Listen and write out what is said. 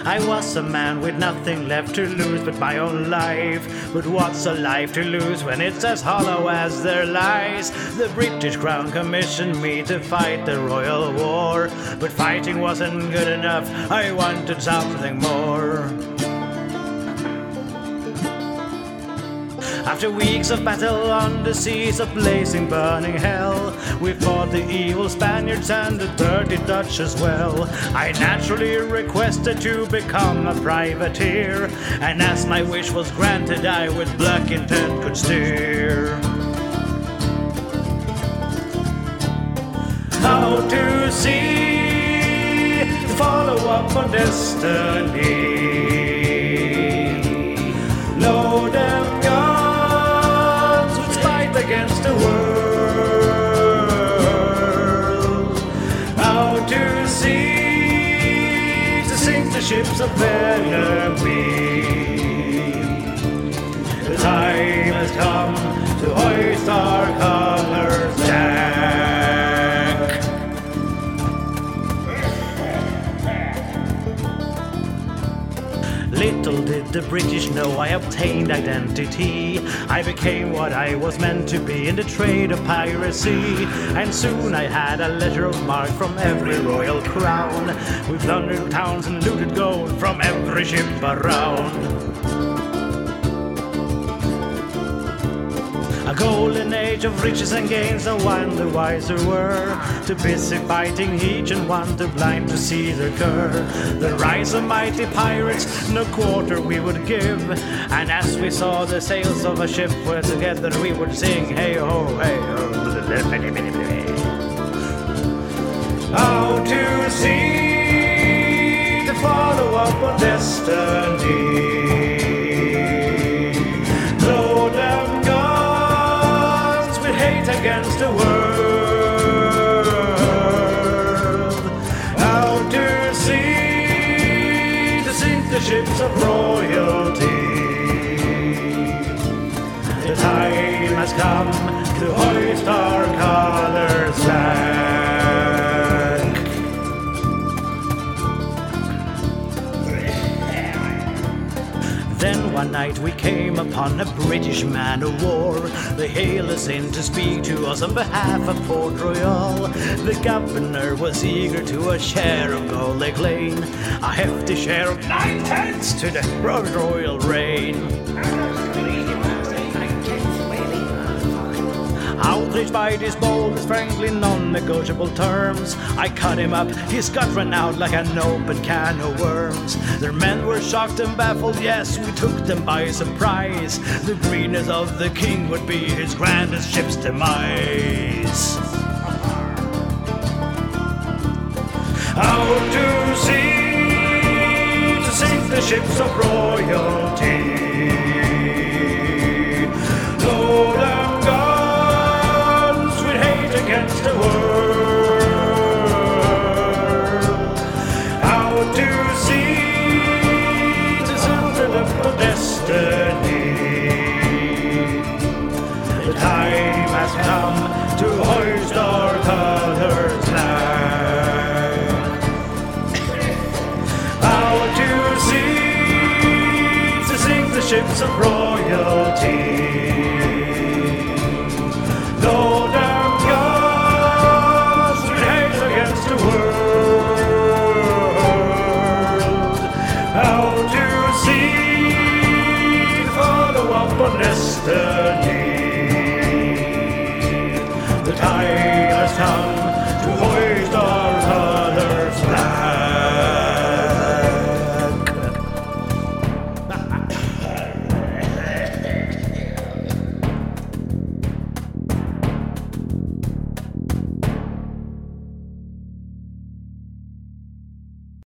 I was a man with nothing left to lose but my own life. But what's a life to lose when it's as hollow as their lies? The British Crown commissioned me to fight the Royal War, but fighting wasn't good enough, I wanted something more. After weeks of battle on the seas of blazing, burning hell, we fought the evil Spaniards and the dirty Dutch as well. I naturally requested to become a privateer, and as my wish was granted, I with black intent could steer. How to see, to follow up on destiny. Load them against the world. How to see, to sink the ships of enemy. The time has come to hoist our colors, Jack. Little did the British know I obtained identity. I became what I was meant to be in the trade of piracy. And soon I had a letter of marque from every royal crown. We plundered towns and looted gold from every ship around. A golden age of riches and gains, no one the wiser were. Too busy fighting each and one, too blind to see their cur. The rise of mighty pirates, no quarter we would give. And as we saw the sails of a ship, where together we would sing, hey ho, hey ho. How to see, to follow up on destiny. Load them against the world. How to see, to sink the ships of royalty. The time has come to hoist our colors back. Then one night we came upon a British man of war. They hailed us in to speak to us on behalf of Port Royal. The governor was eager to a share of Gold Lake Lane, a hefty share of 9/10 to the royal reign. Outraged by this bold, frankly non-negotiable terms, I cut him up, his gut ran out like an open can of worms. Their men were shocked and baffled, yes, we took them by surprise. The greenness of the king would be his grandest ship's demise. How to see, to sink the ships of royal